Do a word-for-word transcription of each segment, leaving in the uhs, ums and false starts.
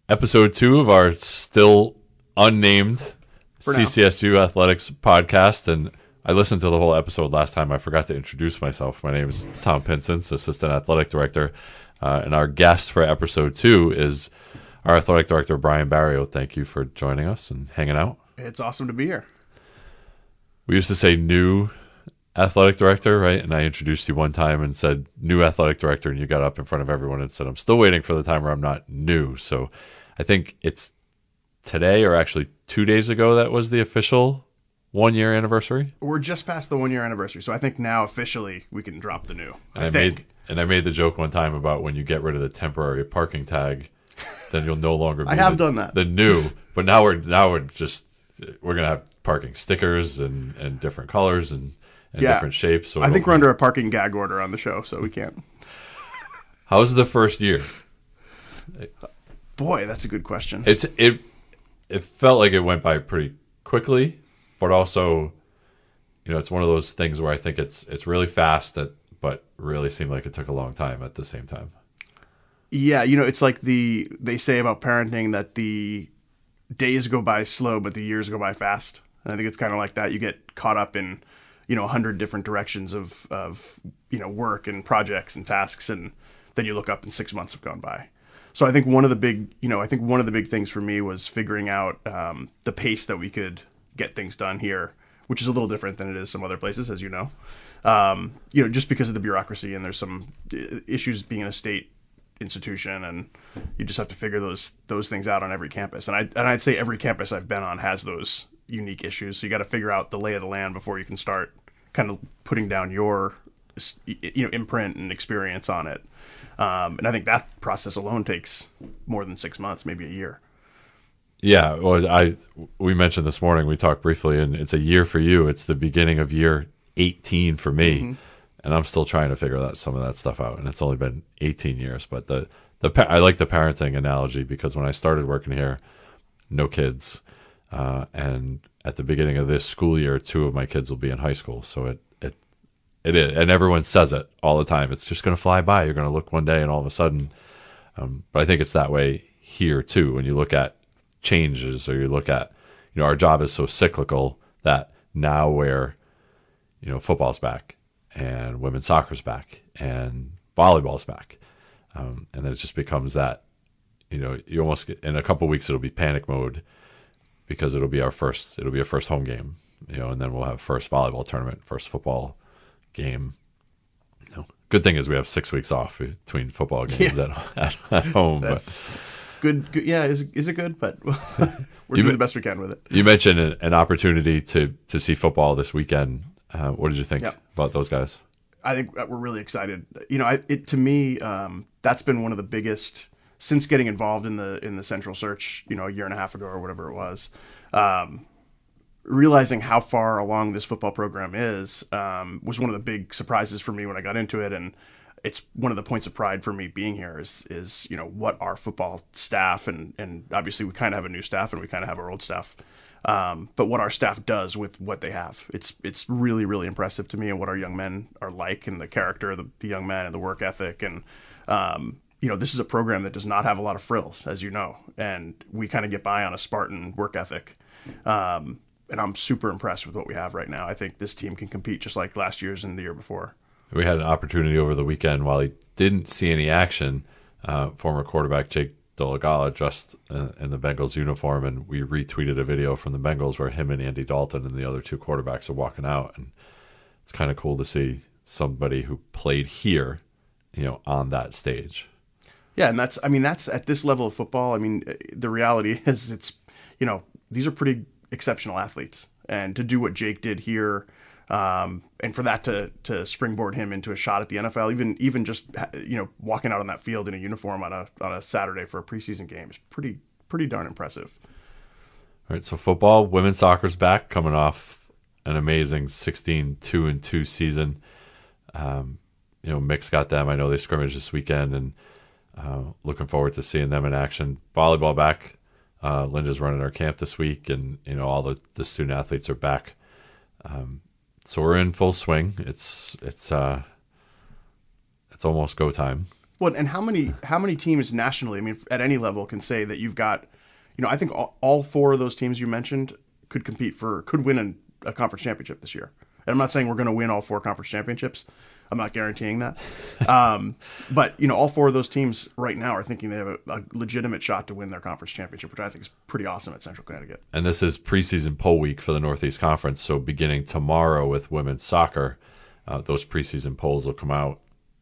episode two of our still unnamed For now. C C S U Athletics podcast. And I listened to the whole episode last time. I forgot to introduce myself. My name is Tom Pinsence, Assistant Athletic Director. Uh, and our guest for episode two is our Athletic Director, Brian Barrio. Thank you for joining us and hanging out. It's awesome to be here. We used to say new athletic director, right? And I introduced you one time and said new athletic director, and you got up in front of everyone and said, I'm still waiting for the time where I'm not new. So I think it's today or actually two days ago that was the official one year anniversary. We're just past the one year anniversary, so I think now officially we can drop the new. And I, I think. made and I made the joke one time about when you get rid of the temporary parking tag, then you'll no longer be I have the, done that. the new. But now we're now we're just we're gonna have parking stickers and, and different colors and, and Yeah. different shapes. So I think it'll- we're under a parking gag order on the show, so we can't. How's the first year? Boy, that's a good question. It's it it felt like it went by pretty quickly, but also, you know, it's one of those things where I think it's it's really fast, that but really seemed like it took a long time at the same time. Yeah, you know, it's like the they say about parenting that the days go by slow, but the years go by fast. And I think it's kind of like that. You get caught up in, you know, a hundred different directions of of you know work and projects and tasks, and then you look up and six months have gone by. So I think one of the big, you know, I think one of the big things for me was figuring out um, the pace that we could get things done here, which is a little different than it is some other places, as you know. Um, you know, just because of the bureaucracy, and there's some uh, issues being a state institution, and you just have to figure those those things out on every campus. And I and I'd say every campus I've been on has those unique issues. So you got to figure out the lay of the land before you can start kind of putting down your you know imprint and experience on it. Um, and I think that process alone takes more than six months, maybe a year. Yeah, well, I we mentioned this morning, we talked briefly, and it's a year for you. It's the beginning of year eighteen for me, mm-hmm. and I'm still trying to figure that some of that stuff out. And it's only been eighteen years, but the the I like the parenting analogy, because when I started working here, no kids, uh, and at the beginning of this school year, two of my kids will be in high school. So it it it is, and everyone says it all the time. It's just going to fly by. You're going to look one day, and all of a sudden, um, but I think it's that way here too. When you look at changes, or you look at, you know, our job is so cyclical that now where, you know, football's back and women's soccer's back and volleyball's back, um, and then it just becomes that, you know, you almost get, in a couple of weeks it'll be panic mode, because it'll be our first it'll be a first home game, you know, and then we'll have first volleyball tournament, first football game. You know, good thing is we have six weeks off between football games Yeah. at, at, at home. That's but good, good. Yeah, is is it good? But we're You doing ma- the best we can with it. You mentioned an, an opportunity to to see football this weekend. Uh, what did you think Yep. about those guys? I think we're really excited. You know, I, it to me, um, that's been one of the biggest since getting involved in the in the Central Search. You know, a year and a half ago or whatever it was. Um, realizing how far along this football program is um, was one of the big surprises for me when I got into it, and it's one of the points of pride for me being here is is you know what our football staff and and obviously we kind of have a new staff and we kind of have our old staff. Um, but what our staff does with what they have, it's it's really, really impressive to me, and what our young men are like, and the character of the, the young men, and the work ethic. And, um, you know, this is a program that does not have a lot of frills, as you know, and we kind of get by on a Spartan work ethic. Um, and I'm super impressed with what we have right now. I think this team can compete just like last year's and the year before. We had an opportunity over the weekend, while he didn't see any action, uh, former quarterback Jake Dolegala dressed uh, in the Bengals uniform, and we retweeted a video from the Bengals where him and Andy Dalton and the other two quarterbacks are walking out, and it's kind of cool to see somebody who played here, you know, on that stage. Yeah, and that's, I mean, that's at this level of football. I mean, the reality is it's, you know, these are pretty exceptional athletes, and to do what Jake did here, um, and for that to to springboard him into a shot at the N F L, even even just you know walking out on that field in a uniform on a on a Saturday for a preseason game is pretty pretty darn impressive. All right, so football, women's soccer's back, coming off an amazing sixteen two and two season. Um, you know, Mick's got them. I know they scrimmaged this weekend, and uh, looking forward to seeing them in action. Volleyball back. Uh, Linda's running our camp this week, and you know all the, the student athletes are back. Um, so we're in full swing. It's it's uh, it's almost go time. Well, and how many how many teams nationally, I mean, at any level, can say that you've got, you know, I think all, all four of those teams you mentioned could compete for, could win an, a conference championship this year. And I'm not saying we're going to win all four conference championships. I'm not guaranteeing that. Um, but, you know, all four of those teams right now are thinking they have a, a legitimate shot to win their conference championship, which I think is pretty awesome at Central Connecticut. And this is preseason poll week for the Northeast Conference. So beginning tomorrow with women's soccer, uh, those preseason polls will come out.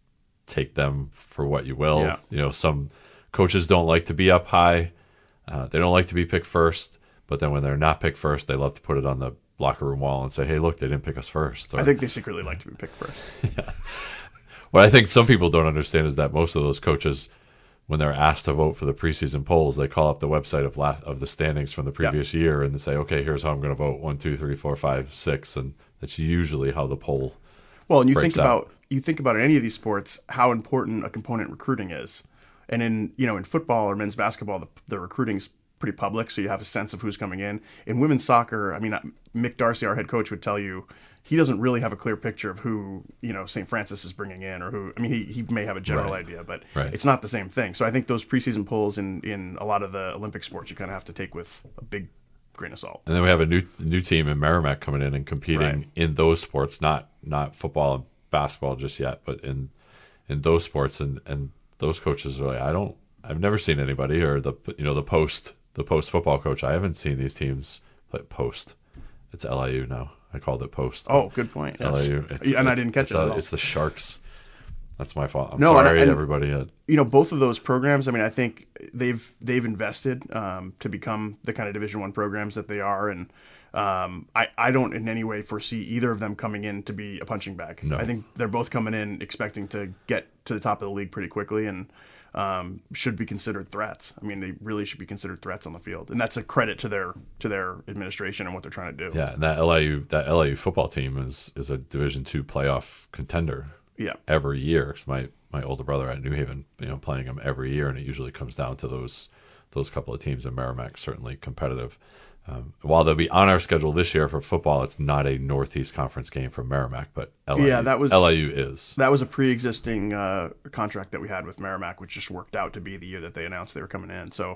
Take them for what you will. Yeah. You know, some coaches don't like to be up high. Uh, they don't like to be picked first. But then when they're not picked first, they love to put it on the locker room wall and say, hey, look, they didn't pick us first. Or, I think they secretly like to be picked first. yeah. What I think some people don't understand is that most of those coaches, when they're asked to vote for the preseason polls, they call up the website of la- of the standings from the previous yeah. year and they say, okay, here's how I'm going to vote. One, two, three, four, five, six. And that's usually how the poll Well, and you think out. about you think about in any of these sports how important a component recruiting is. And in, you know, in football or men's basketball, the, the recruiting's pretty public, so you have a sense of who's coming in. In women's soccer, I mean, Mick Darcy, our head coach, would tell you he doesn't really have a clear picture of who, you know, Saint Francis is bringing in or who. I mean, he, he may have a general right. idea, but right. it's not the same thing. So I think those preseason polls in, in a lot of the Olympic sports you kind of have to take with a big grain of salt. And then we have a new new team in Merrimack coming in and competing right. in those sports, not not football and basketball just yet, but in in those sports. And, and those coaches are like, I don't, I've never seen anybody, or the you know the post the post football coach. I haven't seen these teams play post. It's L I U now. I called it post. Oh, good point. Yes. L I U. It's, and I it's, didn't catch it's it. A, at all. It's the Sharks. That's my fault. I'm no, sorry, and, and, everybody. You know, both of those programs. I mean, I think they've they've invested um, to become the kind of Division One programs that they are, and um, I I don't in any way foresee either of them coming in to be a punching bag. No. I think they're both coming in expecting to get to the top of the league pretty quickly, and um, should be considered threats. I mean, they really should be considered threats on the field, and that's a credit to their to their administration and what they're trying to do. Yeah, and that L I U that L I U football team is is a Division Two playoff contender. Yeah, every year. So my my older brother at New Haven, you know, playing them every year, and it usually comes down to those those couple of teams. In Merrimack, certainly competitive. Um, while they'll be on our schedule this year for football, it's not a Northeast Conference game for Merrimack, but L I U, yeah, that was L I U is. That was a pre-existing uh, contract that we had with Merrimack, which just worked out to be the year that they announced they were coming in. So,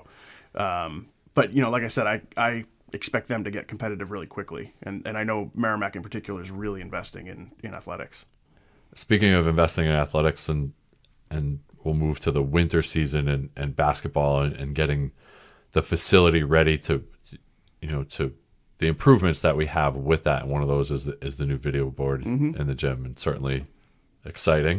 um, but you know, like I said, I I expect them to get competitive really quickly, and and I know Merrimack in particular is really investing in in athletics. Speaking of investing in athletics, and and we'll move to the winter season and, and basketball and, and getting the facility ready to, you know, to the improvements that we have with that. And one of those is the, is the new video board mm-hmm. in the gym, and certainly exciting.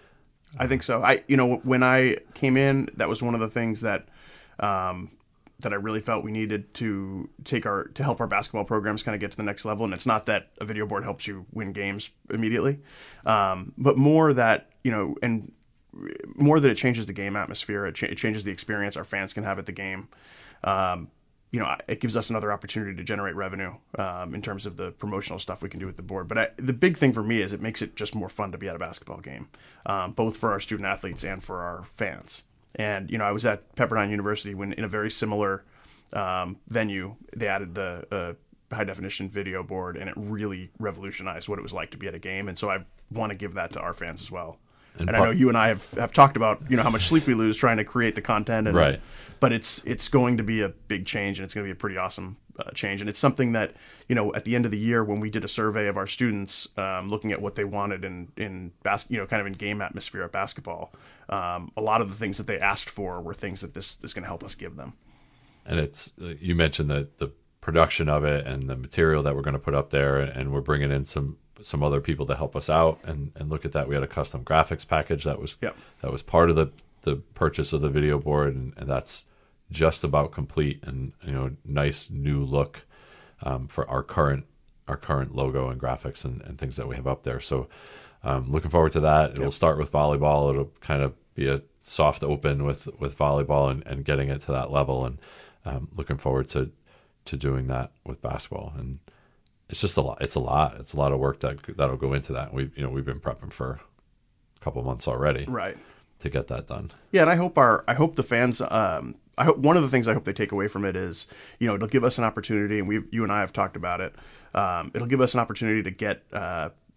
I think so. I, you know, when I came in, that was one of the things that, um, that I really felt we needed to take our, to help our basketball programs kind of get to the next level. And it's not that a video board helps you win games immediately, um, but more that, you know, and more that it changes the game atmosphere. It, ch- it changes the experience our fans can have at the game. Um, you know, it gives us another opportunity to generate revenue um, in terms of the promotional stuff we can do with the board. But I, the big thing for me is it makes it just more fun to be at a basketball game, um, both for our student athletes and for our fans. And, you know, I was at Pepperdine University when in a very similar um, venue, they added the uh, high definition video board, and it really revolutionized what it was like to be at a game. And so I want to give that to our fans as well. And, and part- I know you and I have, have talked about, you know, how much sleep we lose trying to create the content. And, right. But it's it's going to be a big change, and it's going to be a pretty awesome uh, change. And it's something that, you know, at the end of the year when we did a survey of our students, um, looking at what they wanted in in bas- you know, kind of in game atmosphere at basketball, um, a lot of the things that they asked for were things that this is going to help us give them. And it's, you mentioned the the production of it and the material that we're going to put up there, and we're bringing in some some other people to help us out and, and look at that. We had a custom graphics package that was yep. that was part of the the purchase of the video board, and, and that's just about complete, and, you know, nice new look um, for our current our current logo and graphics and, and things that we have up there. So um, looking forward to that. It'll yep. start with volleyball. It'll kind of be a soft open with, with volleyball and, and getting it to that level, and um, looking forward to to doing that with basketball. And it's just a lot. It's a lot. It's a lot of work that that'll go into that. We you know we've been prepping for a couple months already, right, to get that done. Yeah, and I hope our I hope the fans. Um, I hope one of the things I hope they take away from it is, you know, it'll give us an opportunity, and we you and I have talked about it. Um, it'll give us an opportunity to get uh,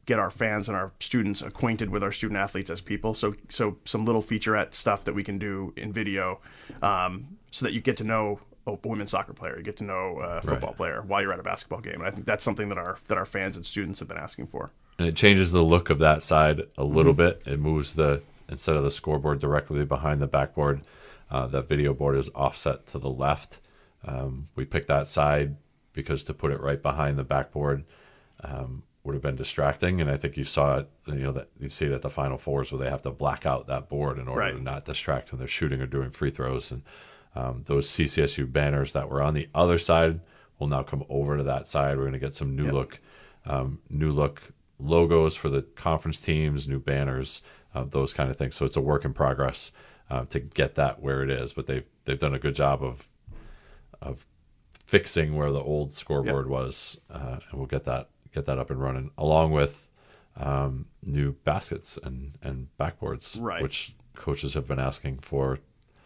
get our fans and our students acquainted with our student athletes as people. So so some little featurette stuff that we can do in video, um, so that you get to know a women's soccer player, you get to know a football Right. player while you're at a basketball game. And I think that's something that our that our fans and students have been asking for. And it changes the look of that side a little bit. It moves the, instead of the scoreboard directly behind the backboard, uh, that video board is offset to the left. Um, we picked that side because to put it right behind the backboard um, would have been distracting. And I think you saw it, you know, that you see it at the Final Fours where they have to black out that board in order Right. to not distract when they're shooting or doing free throws. And um, those C C S U banners that were on the other side will now come over to that side. We're going to get some new Yep. look, um, new look logos for the conference teams, new banners, uh, those kind of things. So it's a work in progress uh, to get that where it is. But they've they've done a good job of of fixing where the old scoreboard Yep. was, uh, and we'll get that get that up and running, along with um, new baskets and and backboards, Right. which coaches have been asking for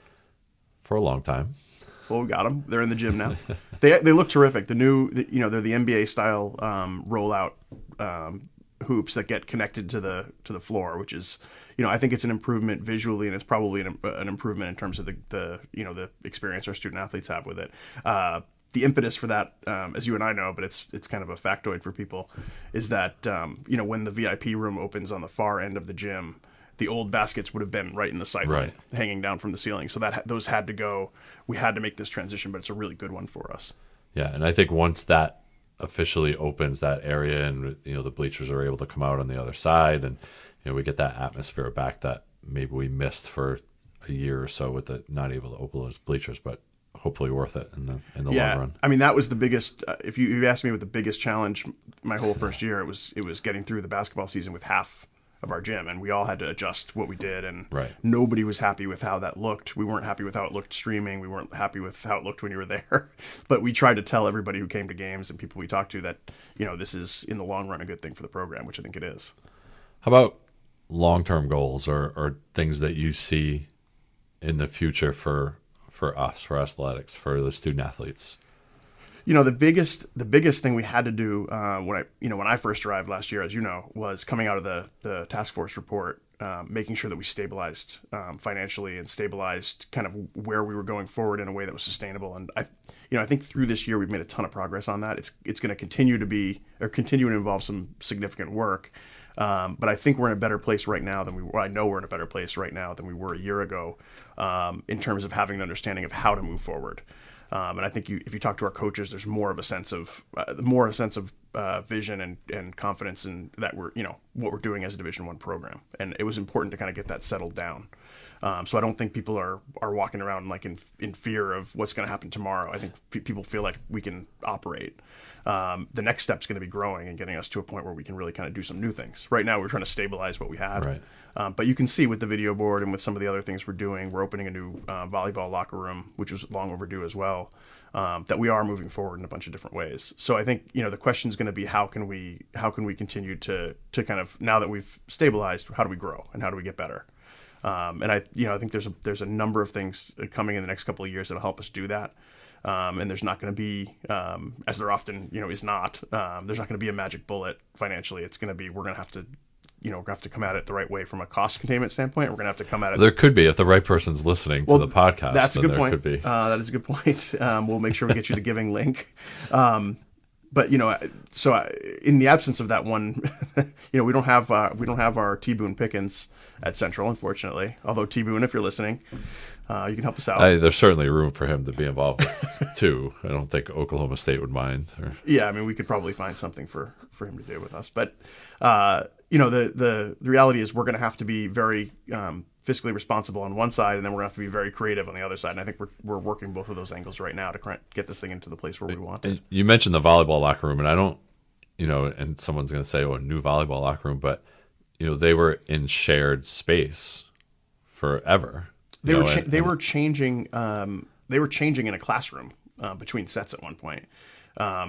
for a long time. Well, we got them. They're in the gym now. they they look terrific. The new, the, you know, they're the N B A style um, rollout um, hoops that get connected to the to the floor, which is, you know, I think it's an improvement visually, and it's probably an, an improvement in terms of the, the you know the experience our student athletes have with it. Uh, the impetus for that, um, as you and I know, but it's it's kind of a factoid for people, is that um, you know, when the V I P room opens on the far end of the gym, the old baskets would have been right in the sight line, Right. hanging down from the ceiling. So that those had to go. We had to make this transition, but it's a really good one for us. Yeah, and I think once that officially opens that area, and you know the bleachers are able to come out on the other side, and you know we get that atmosphere back that maybe we missed for a year or so with the not able to open those bleachers, but hopefully worth it in the in the Yeah, long run. I mean that was the biggest. Uh, if you, you asked me what the biggest challenge my whole first year, it was it was getting through the basketball season with half of our gym, and we all had to adjust what we did, and Right. nobody was happy with how that looked. We weren't happy with how it looked streaming. We weren't happy with how it looked when you were there. But we tried to tell everybody who came to games and people we talked to that, you know, this is in the long run a good thing for the program, which I think it is. How about long-term goals or, or things that you see in the future for for us, for athletics, for the student athletes? You know, the biggest the biggest thing we had to do uh, when I you know when I first arrived last year, as you know, was coming out of the the task force report, um, making sure that we stabilized um, financially and stabilized kind of where we were going forward in a way that was sustainable. And I, you know, I think through this year we've made a ton of progress on that. It's it's going to continue to be or continue to involve some significant work. Um, but I think we're in a better place right now than we were. I know we're in a better place right now than we were a year ago um, in terms of having an understanding of how to move forward. Um, and I think you, if you talk to our coaches, there's more of a sense of uh, more a sense of uh, vision and, and confidence in that we're you know what we're doing as a Division One program. And it was important to kind of get that settled down. Um, so I don't think people are are walking around like in in fear of what's going to happen tomorrow. I think f- people feel like we can operate. Um, the next step's going to be growing and getting us to a point where we can really kind of do some new things. Right now, we're trying to stabilize what we had. Right. Um, but you can see with the video board and with some of the other things we're doing, we're opening a new uh, volleyball locker room, which was long overdue as well, um, that we are moving forward in a bunch of different ways. So I think, you know, the question is going to be how can we how can we continue to to kind of, now that we've stabilized, how do we grow and how do we get better? Um, and I, you know, I think there's a, there's a number of things coming in the next couple of years that'll help us do that. Um, and there's not going to be, um, as there often, you know, is not, um, there's not going to be a magic bullet financially. It's going to be, we're going to have to, you know, we're going to have to come at it the right way from a cost containment standpoint. We're going to have to come at it. There could be, if the right person's listening to Well, the podcast. That's a then good there point. Could be. Uh, that is a good point. Um, we'll make sure we get you the giving link. Um, but you know, so I, in the absence of that one, you know, we don't have uh, we don't have our T Boone Pickens at Central, unfortunately. Although T Boone, if you're listening, uh, you can help us out. I, there's certainly room for him to be involved too. I don't think Oklahoma State would mind. Or... Yeah, I mean, we could probably find something for, for him to do with us. But uh, you know, the, the the reality is we're going to have to be very um, fiscally responsible on one side, and then we're going to have to be very creative on the other side. And I think we're we're working both of those angles right now to cr- get this thing into the place where we want it. And you mentioned the volleyball locker room, and I don't, you know, and someone's going to say, "Oh, a new volleyball locker room," but you know, they were in shared space forever. They you were know, cha- and- they and- were changing um, they were changing in a classroom uh, between sets at one point. Um,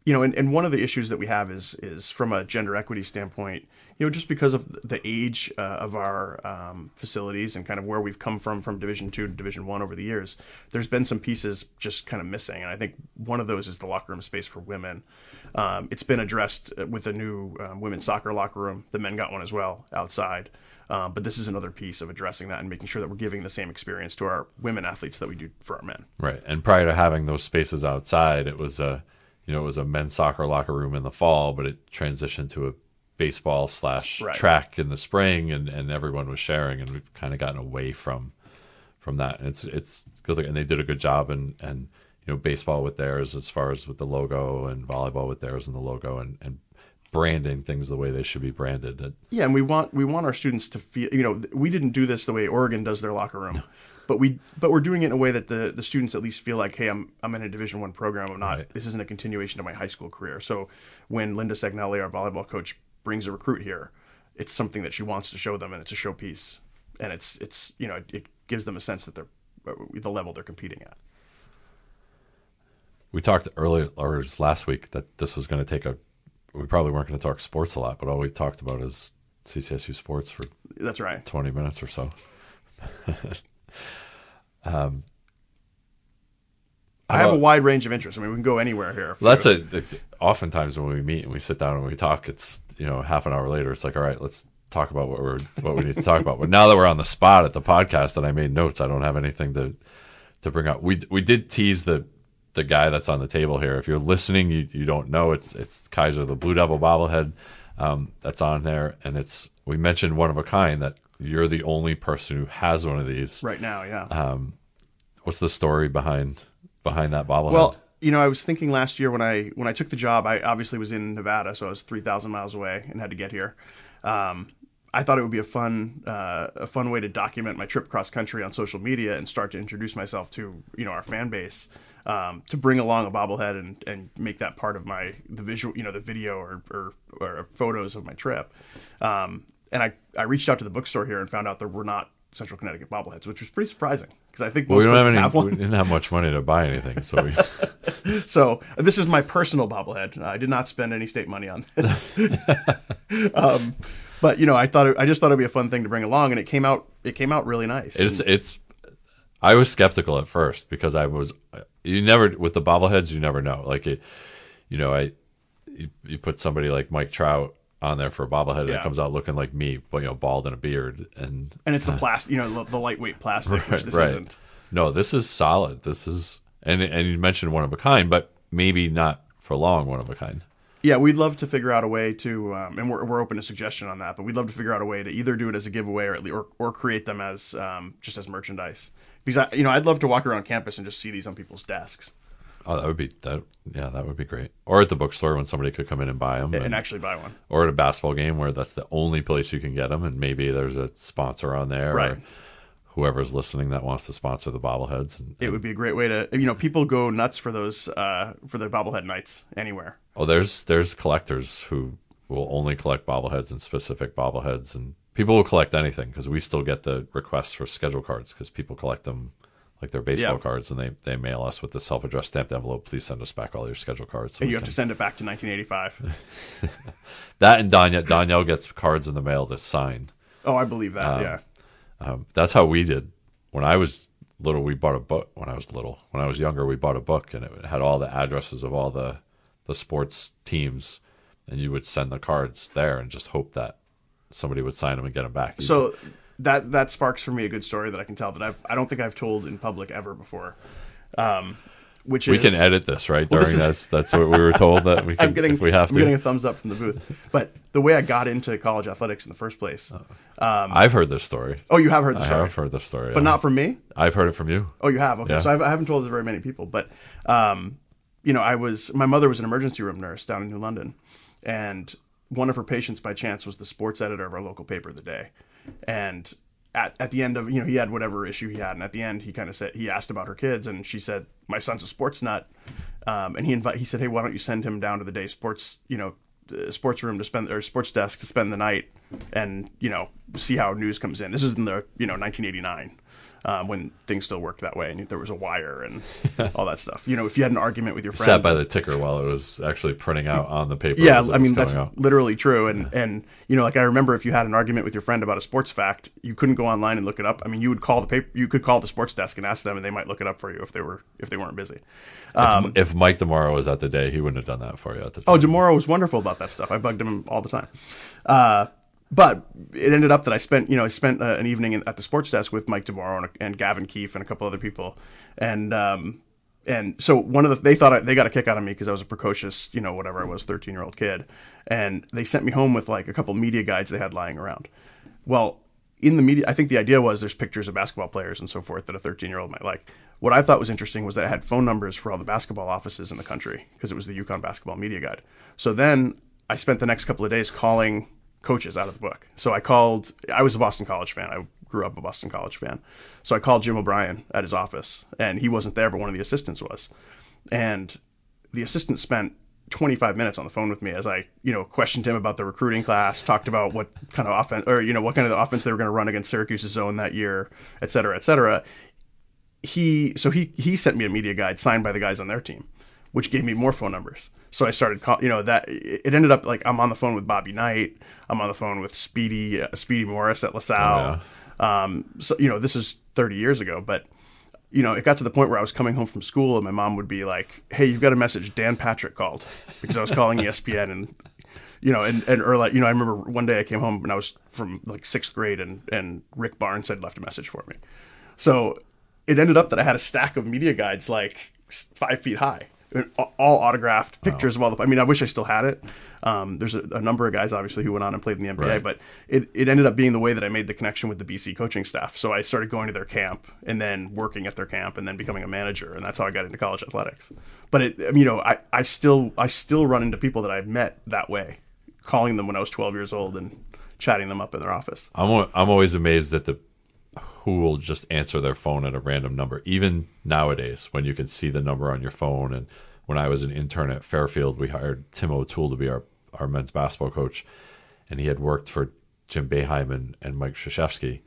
you know, and, and one of the issues that we have is is from a gender equity standpoint, you know, just because of the age uh, of our um, facilities and kind of where we've come from, from Division Two to Division One over the years, there's been some pieces just kind of missing. And I think one of those is the locker room space for women. Um, it's been addressed with a new um, women's soccer locker room. The men got one as well outside. Um, but this is another piece of addressing that and making sure that we're giving the same experience to our women athletes that we do for our men. Right. And prior to having those spaces outside, it was a, you know, it was a men's soccer locker room in the fall, but it transitioned to a baseball slash Right. track in the spring, and, and everyone was sharing, and we've kind of gotten away from from that. And it's it's good, and they did a good job, and and you know, baseball with theirs as far as with the logo, and volleyball with theirs and the logo, and and branding things the way they should be branded. And, Yeah, and we want we want our students to feel, you know, we didn't do this the way Oregon does their locker room, but we but we're doing it in a way that the, the students at least feel like, hey, I'm I'm in a Division One program. I'm not. Right. This isn't a continuation of my high school career. So when Linda Segnelli, our volleyball coach, brings a recruit here, it's something that she wants to show them, and it's a showpiece, and it's it's you know it, it gives them a sense that they're the level they're competing at. we talked earlier, or just last week, that this was going to take a. We probably weren't going to talk sports a lot, but all we talked about is C C S U sports for That's right. twenty minutes or so. um, I have a about- wide range of interests. I mean, we can go anywhere here. if Well, that's you- a. Oftentimes when we meet and we sit down and we talk, it's, you know, half an hour later. It's like, all right, let's talk about what we're what we need to talk about. But now that we're on the spot at the podcast and I made notes, I don't have anything to to bring up. We we did tease the the guy that's on the table here. If you're listening, you you don't know, it's it's Kaiser, the Blue Devil bobblehead, um, that's on there, and it's we mentioned one of a kind, that you're the only person who has one of these right now. Yeah. Uh, What's the story behind behind that bobblehead? Well, you know, I was thinking last year when I when I took the job, I obviously was in Nevada, so I was three thousand miles away and had to get here. Um, I thought it would be a fun uh, a fun way to document my trip cross country on social media and start to introduce myself to, you know, our fan base, um, to bring along a bobblehead and, and make that part of my the visual, you know, the video or or, or photos of my trip. Um, and I, I reached out to the bookstore here and found out there were not Central Connecticut bobbleheads, which was pretty surprising because I think Well, most we don't have places any. have one. We didn't have much money to buy anything, so we. So this is my personal bobblehead. I did not spend any state money on this. um, but you know, I thought it, I just thought it'd be a fun thing to bring along, and it came out. It came out really nice. It's And- it's. I was skeptical at first because I was. You never with the bobbleheads. You never know. Like it, you know, I. You, you put somebody like Mike Trout on there for a bobblehead, and Yeah. it comes out looking like me, but you know, bald and a beard, and and it's the plastic, you know, the, the lightweight plastic, which this right. isn't. No, this is solid. This is, and and you mentioned one of a kind, but maybe not for long one of a kind. Yeah, we'd love to figure out a way to, um, and we're we're open to suggestion on that. But we'd love to figure out a way to either do it as a giveaway or at least, or, or create them as um, just as merchandise. Because I, you know, I'd love to walk around campus and just see these on people's desks Oh, that would be that. Yeah, that would be great. Or at the bookstore when somebody could come in and buy them, and, and actually buy one. or at a basketball game where that's the only place you can get them, and maybe there's a sponsor on there, Right. or whoever's listening that wants to sponsor the bobbleheads. And, It would be a great way to, you know, people go nuts for those uh, for the bobblehead nights anywhere. oh, there's there's collectors who will only collect bobbleheads and specific bobbleheads, and people will collect anything because we still get the requests for schedule cards because people collect them like their baseball Yeah. cards, and they, they mail us with the self-addressed stamped envelope. Please send us back all your schedule cards. So And we you have can- to send it back to nineteen eighty-five. that and Danielle Danielle gets cards in the mail to sign. Oh, I believe that. Um, yeah. Um, that's how we did when I was little. We bought a book when I was little. When I was younger, we bought a book, and it had all the addresses of all the the sports teams, and you would send the cards there and just hope that somebody would sign them and get them back. You- So that that sparks for me a good story that I can tell that I've I don't think I've told in public ever before. Um, which we is can edit this, right? Well, During this is- that's that's what we were told that we can I'm getting if we have I'm getting a to. thumbs up from the booth. But the way I got into college athletics in the first place. I've heard this story. Oh, you have heard the I story, have heard this story, but yeah. not from me. I've heard it from you. Oh, you have. Okay, Yeah. so I've, I haven't told it to very many people, but um, you know, I was my mother was an emergency room nurse down in New London, and one of her patients by chance was the sports editor of our local paper the day, and at, at the end of, you know, he had whatever issue he had, and at the end he kind of said, he asked about her kids, and she said, my son's a sports nut, um, and he invi- he said, hey, why don't you send him down to the day sports, you know, uh, sports room to spend, or sports desk to spend the night, and, you know, see how news comes in. This is in the, you know, nineteen eighty-nine. um, when things still worked that way and there was a wire and all that stuff. You know, if you had an argument with your friend, Sat by the ticker while it was actually printing out on the paper. yeah, as it I was mean going that's out. literally true. And and you know, like I remember if you had an argument with your friend about a sports fact, you couldn't go online and look it up. I mean, you would call the paper, you could call the sports desk and ask them, and they might look it up for you if they were if they weren't busy. Um, if, if Mike DeMauro was at the day, he wouldn't have done that for you at the time. Oh, DeMauro was wonderful about that stuff. I bugged him all the time. Uh, but it ended up that I spent, you know, I spent uh, an evening in, at the sports desk with Mike DeMauro and, and Gavin Keefe and a couple other people. And, um, and so one of the, they thought I, they got a kick out of me because I was a precocious, you know, whatever I was, thirteen year old kid. And they sent me home with like a couple media guides they had lying around. Well, in the media, I think the idea was there's pictures of basketball players and so forth that a thirteen year old might like. What I thought was interesting was that it had phone numbers for all the basketball offices in the country because it was the UConn basketball media guide. So then I spent the next couple of days calling coaches out of the book. So I called, I was a Boston College fan. I grew up a Boston College fan. So I called Jim O'Brien at his office, and he wasn't there, but one of the assistants was. And the assistant spent twenty-five minutes on the phone with me as I, you know, questioned him about the recruiting class, talked about what kind of offense, or, you know, what kind of the offense they were going to run against Syracuse's zone that year, et cetera, et cetera. He, so he, he sent me a media guide signed by the guys on their team, which gave me more phone numbers. So I started call, you know, that it ended up like I'm on the phone with Bobby Knight. I'm on the phone with Speedy, uh, Speedy Morris at LaSalle. Oh, yeah. Um, so, you know, this is thirty years ago, but you know, it got to the point where I was coming home from school and my mom would be like, "Hey, you've got a message. Dan Patrick called," because I was calling E S P N and, you know, and, and or like, you know, I remember one day I came home and I was from like sixth grade and, and Rick Barnes had left a message for me. So it ended up that I had a stack of media guides like five feet high, all autographed pictures wow. of all the, I mean, I wish I still had it. Um, there's a, a number of guys obviously who went on and played in the N B A, right. but it, it ended up being the way that I made the connection with the B C coaching staff. So I started going to their camp and then working at their camp and then becoming a manager. And that's how I got into college athletics. But it, you know, I, I still, I still run into people that I've met that way, calling them when I was twelve years old and chatting them up in their office. I'm, I'm always amazed at the, who will just answer their phone at a random number. Even nowadays, when you can see the number on your phone. And when I was an intern at Fairfield, we hired Tim O'Toole to be our, our men's basketball coach. And he had worked for Jim Boeheim and, and Mike Krzyzewski.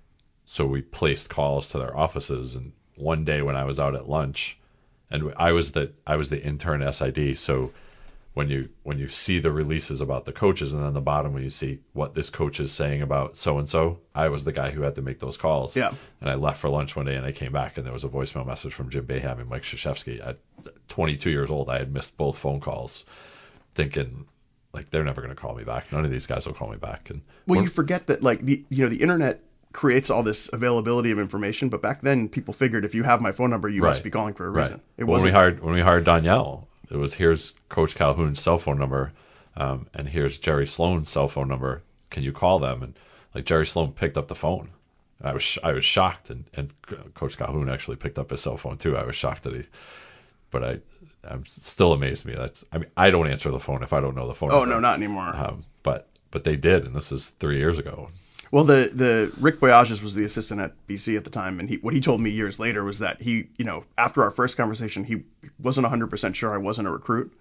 So we placed calls to their offices. And one day when I was out at lunch, and I was the I was the intern S I D, so when you when you see the releases about the coaches, and on the bottom when you see what this coach is saying about so and so, I was the guy who had to make those calls. Yeah. And I left for lunch one day, and I came back, and there was a voicemail message from Jim Boeheim and Mike Krzyzewski. At twenty-two years old, I had missed both phone calls, thinking like they're never going to call me back. None of these guys will call me back. And well, you forget that like the you know the internet creates all this availability of information, but back then people figured if you have my phone number, you right. must be calling for a reason. Right. It when wasn't we hired when we hired Danielle. It was, here's Coach Calhoun's cell phone number, um, and here's Jerry Sloan's cell phone number. Can you call them? And like Jerry Sloan picked up the phone. And I was sh- I was shocked, and, and Coach Calhoun actually picked up his cell phone too. I was shocked that he, but I, I'm still amazed me. That's I mean I don't answer the phone if I don't know the phone. Oh number. no, not anymore. Um, but but they did, and this is three years ago. Well, the, the Rick Boyages was the assistant at B C at the time, and he what he told me years later was that he, you know, after our first conversation, he wasn't one hundred percent sure I wasn't a recruit.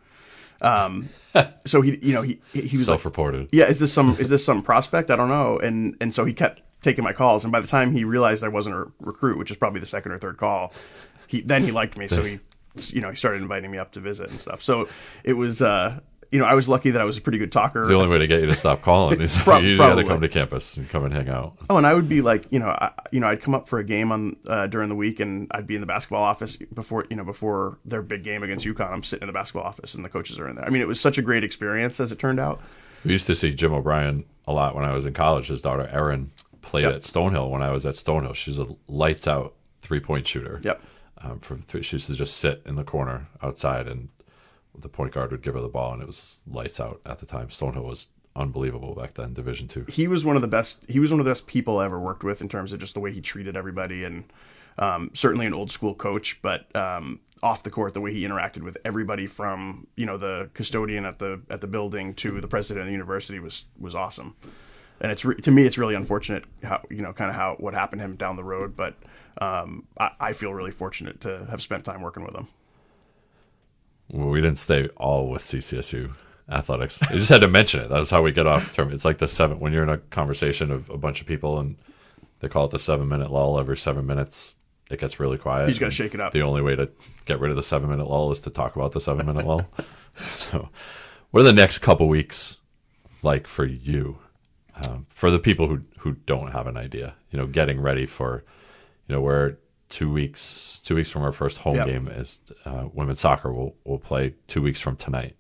Um, so he, you know, he he was self-reported. Like, yeah, is this some is this some prospect? I don't know. And and so he kept taking my calls, and by the time he realized I wasn't a recruit, which is probably the second or third call, he then he liked me, so he, you know, he started inviting me up to visit and stuff. So it was. Uh, You know, I was lucky that I was a pretty good talker. It's the only way to get you to stop calling. Pro- you got to come to campus and come and hang out. Oh, and I would be like, you know, I, you know, I'd come up for a game on uh, during the week, and I'd be in the basketball office before, you know, before their big game against UConn. I'm sitting in the basketball office, and the coaches are in there. I mean, it was such a great experience, as it turned out. We used to see Jim O'Brien a lot when I was in college. His daughter Erin played yep. at Stonehill when I was at Stonehill. She's a lights out three point shooter. Yep. Um, from three, she used to just sit in the corner outside, and the point guard would give her the ball, and it was lights out at the time. Stonehill was unbelievable back then, Division Two. He was one of the best. He was one of the best people I ever worked with in terms of just the way he treated everybody, and um, certainly an old school coach. But um, off the court, the way he interacted with everybody, from you know the custodian at the at the building to the president of the university, was was awesome. And it's re- to me, it's really unfortunate how you know kind of how what happened to him down the road. But um, I, I feel really fortunate to have spent time working with him. Well, we didn't stay all with C C S U athletics. I just had to mention it. That was how we get off term. It's like the seven when you're in a conversation of a bunch of people, and They call it the seven minute lull. Every seven minutes, it gets really quiet. You just got to shake it up. The only way to get rid of the seven minute lull is to talk about the seven minute lull. So, what are the next couple weeks like for you? Um, for the people who, who don't have an idea, you know, getting ready for, you know, we're two weeks, two weeks from our first home Yep. game is uh, women's soccer. We'll, we'll play two weeks from tonight.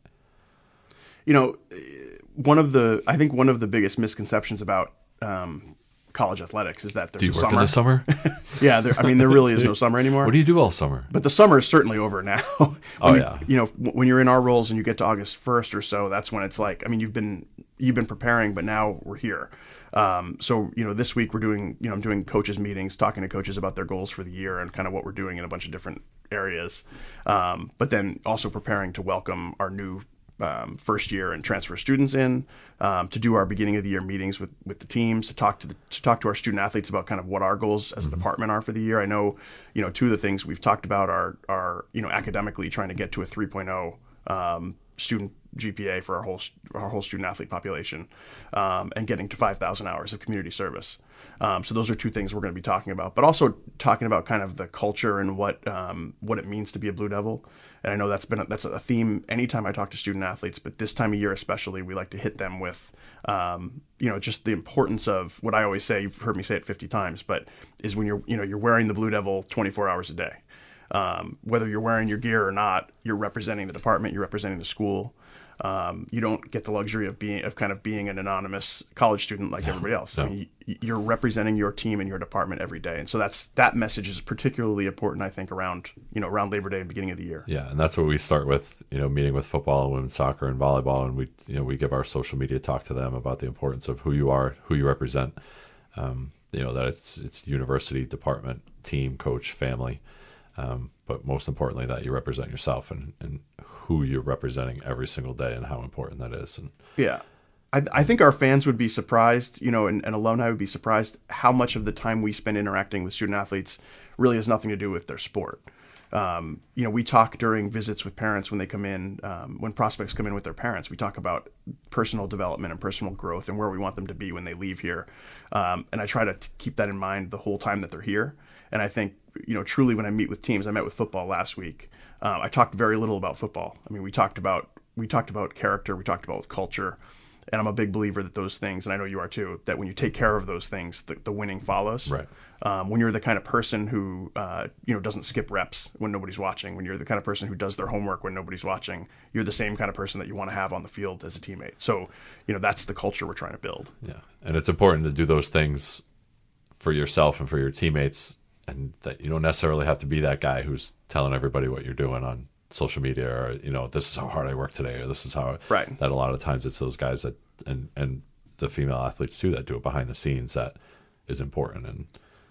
You know, one of the, I think one of the biggest misconceptions about um, college athletics is that there's Do you a work summer. in the summer? Yeah, there, I mean, there really is no summer anymore. What do you do all summer? But the summer is certainly over now. When Oh, you, yeah. You know, w- when you're in our roles and you get to August first or so, that's when it's like, I mean, you've been you've been preparing, but now we're here. Um, so, you know, this week we're doing, you know, I'm doing coaches meetings, talking to coaches about their goals for the year and kind of what we're doing in a bunch of different areas. Um, but then also preparing to welcome our new Um, first year and transfer students in, um, to do our beginning of the year meetings with, with the teams, to talk to the, to talk to our student athletes about kind of what our goals as a department are for the year. I know, you know, two of the things we've talked about are, are you know, academically trying to get to a three point oh um, student G P A for our whole our whole student athlete population, um, and getting to five thousand hours of community service. Um, so those are two things we're going to be talking about, but also talking about kind of the culture and what um, what it means to be a Blue Devil. And I know that's been a, that's a theme anytime I talk to student athletes, but this time of year especially, we like to hit them with, um, you know, just the importance of what I always say. You've heard me say it fifty times, but is when you're you know you're wearing the Blue Devil twenty-four hours a day. Um, whether you're wearing your gear or not, you're representing the department, you're representing the school. Um, you don't get the luxury of being of kind of being an anonymous college student like everybody else. No. I mean, you, you're representing your team and your department every day, and so that's that message is particularly important, I think, around you know around Labor Day and beginning of the year. Yeah, and that's what we start with, you know, meeting with football and women's soccer and volleyball, and we, you know, we give our social media talk to them about the importance of who you are, who you represent. Um, you know, that it's it's university, department, team, coach, family, um, but most importantly that you represent yourself and, and who you're representing every single day and how important that is. And Yeah. I, I think our fans would be surprised, you know, and, and alumni would be surprised how much of the time we spend interacting with student athletes really has nothing to do with their sport. Um, you know, we talk during visits with parents when they come in, um, when prospects come in with their parents, we talk about personal development and personal growth and where we want them to be when they leave here. Um, and I try to t- keep that in mind the whole time that they're here. And I think, you know, truly when I meet with teams, I met with football last week. Um, I talked very little about football. I mean, we talked about, we talked about character, we talked about culture. And I'm a big believer that those things, and I know you are too, that when you take care of those things, the, the winning follows. Right. Um, when you're the kind of person who, uh, you know, doesn't skip reps when nobody's watching, when you're the kind of person who does their homework when nobody's watching, you're the same kind of person that you want to have on the field as a teammate. So, you know, that's the culture we're trying to build. yeah, and it's important to do those things for yourself and for your teammates, and that you don't necessarily have to be that guy who's telling everybody what you're doing on social media, or, you know, this is how hard I work today, or this is how, Right. that a lot of times it's those guys that, and, and the female athletes too, that do it behind the scenes that is important. And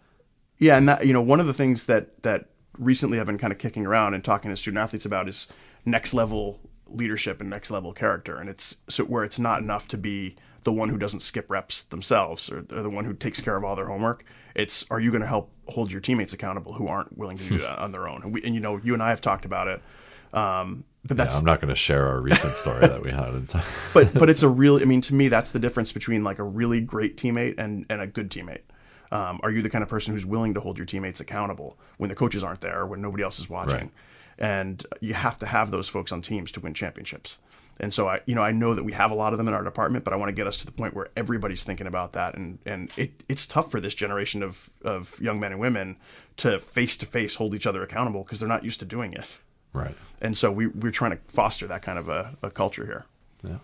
Yeah, and that, you know, one of the things that that recently I've been kind of kicking around and talking to student athletes about is next level leadership and next level character, and it's so where it's not enough to be the one who doesn't skip reps themselves, or, or the one who takes care of all their homework. It's, are you going to help hold your teammates accountable who aren't willing to do that on their own? And, we, and you know, you and I have talked about it. Um, but that's, yeah, I'm not going to share our recent story that we had in time. but but it's a real, I mean, to me, that's the difference between like a really great teammate and, and a good teammate. Um, are you the kind of person who's willing to hold your teammates accountable when the coaches aren't there, when nobody else is watching? Right. And you have to have those folks on teams to win championships. And so I, you know, I know that we have a lot of them in our department, but I want to get us to the point where everybody's thinking about that. And, and it, it's tough for this generation of, of young men and women to face to face hold each other accountable because they're not used to doing it. Right. And so we, we're trying to foster that kind of a, a culture here. Yeah.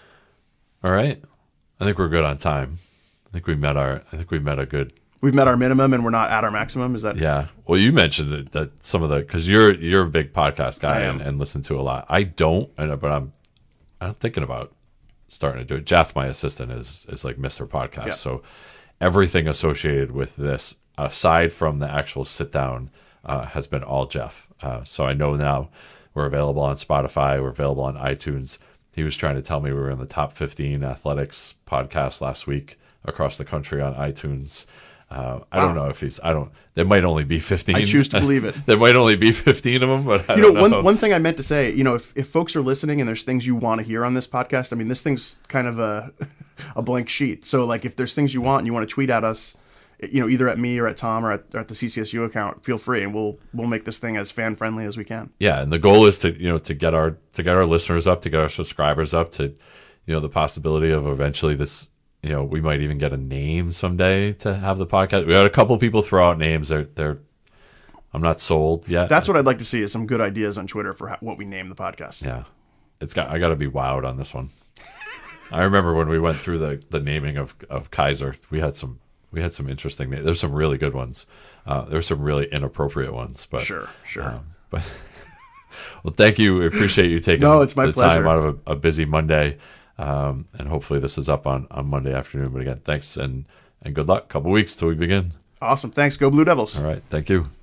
All right. I think we're good on time. I think we met our, I think we met a good, We've met our minimum and we're not at our maximum. Is that? yeah. Well, you mentioned it, that some of the, cause you're, you're a big podcast guy I am. and, and listen to a lot. I don't, I know, but I'm, I'm thinking about starting to do it. Jeff, my assistant, is, is like Mister Podcast. Yeah. So everything associated with this, aside from the actual sit down, uh, has been all Jeff. Uh, so I know now we're available on Spotify. We're available on iTunes. He was trying to tell me we were in the top fifteen athletics podcast last week across the country on iTunes. Uh, I Wow. don't know if he's, I don't, there might only be fifteen. I choose to believe it. There might only be fifteen of them, but I You don't know, know. one, one thing I meant to say, you know, if, if folks are listening and there's things you want to hear on this podcast, I mean, this thing's kind of a, a blank sheet. So like if there's things you want and you want to tweet at us, you know, either at me or at Tom or at, or at the C C S U account, feel free, and we'll we'll make this thing as fan friendly as we can. Yeah, and the goal is to you know to get our to get our listeners up, to get our subscribers up, to you know the possibility of eventually this. You know, we might even get a name someday to have the podcast. We had a couple people throw out names. They're, they're, I'm not sold yet. That's what I'd like to see is some good ideas on Twitter for how, what we name the podcast. Yeah, it's got. I got to be wowed on this one. I remember when we went through the, the naming of, of Kaiser. We had some we had some interesting. There's some really good ones. Uh, there's some really inappropriate ones. But sure, sure. Um, but well, thank you. We appreciate you taking no, it's my the pleasure. time out of a, a busy Monday. Um, and hopefully this is up on, on Monday afternoon. But again, thanks and, and good luck. Couple weeks till we begin. Awesome. Thanks. Go Blue Devils. All right. Thank you.